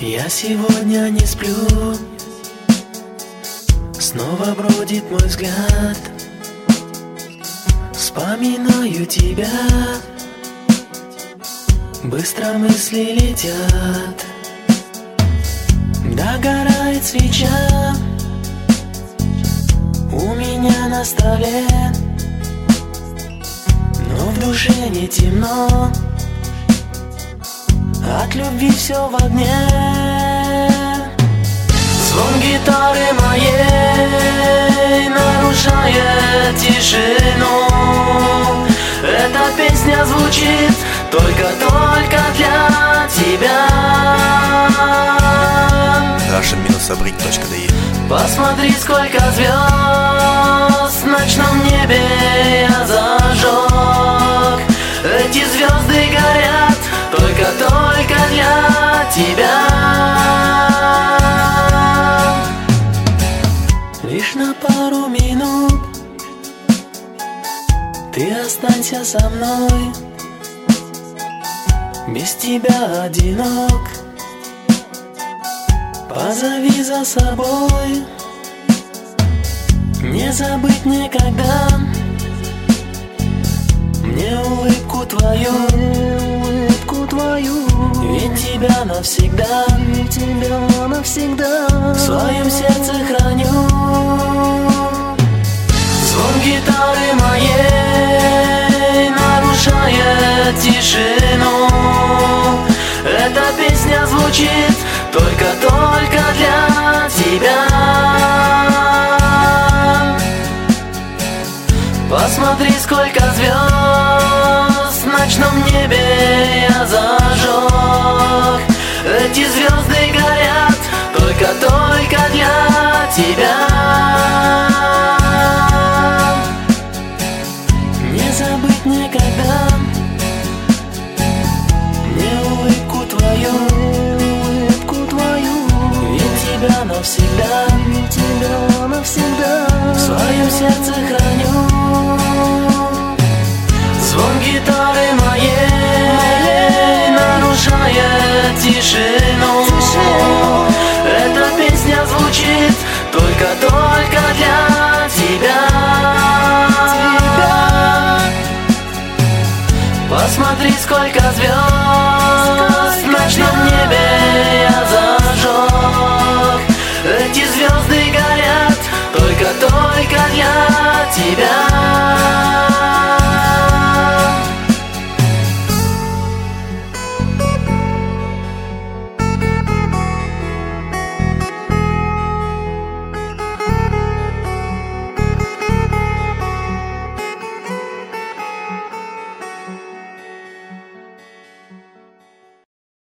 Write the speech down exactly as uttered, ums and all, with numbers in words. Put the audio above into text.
Я сегодня не сплю, снова бродит мой взгляд. Вспоминаю тебя, быстро мысли летят. Догорает свеча у меня на столе, но в душе не темно. От любви все в огне. Звон гитары моей нарушает тишину. Эта песня звучит только-только для тебя. Russian Fabrik точка ди и. Посмотри, сколько звезд в ночном небе я зажег. Эти звезды горят только-только для тебя. Лишь на пару минут ты останься со мной. Без тебя одинок, позови за собой. Не забыть никогда мне улыбку твою, улыбку твою. Ведь тебя навсегда, ведь тебя навсегда в своем сердце храню. Звон гитары моей нарушает тишину. Эта песня звучит только-только для тебя. Посмотри, сколько звезд в ночном небе я зажег. Эти звезды горят только-только для тебя. Не забыть никогда мне улыбку твою, улыбку твою. Ведь тебя навсегда, ведь тебя навсегда в своем сердце храню. Звон гитары моей нарушает тишину. Эта песня звучит только-только для тебя. Посмотри, сколько звезд в ночном небе я зажег. Эти звезды горят только-только для тебя.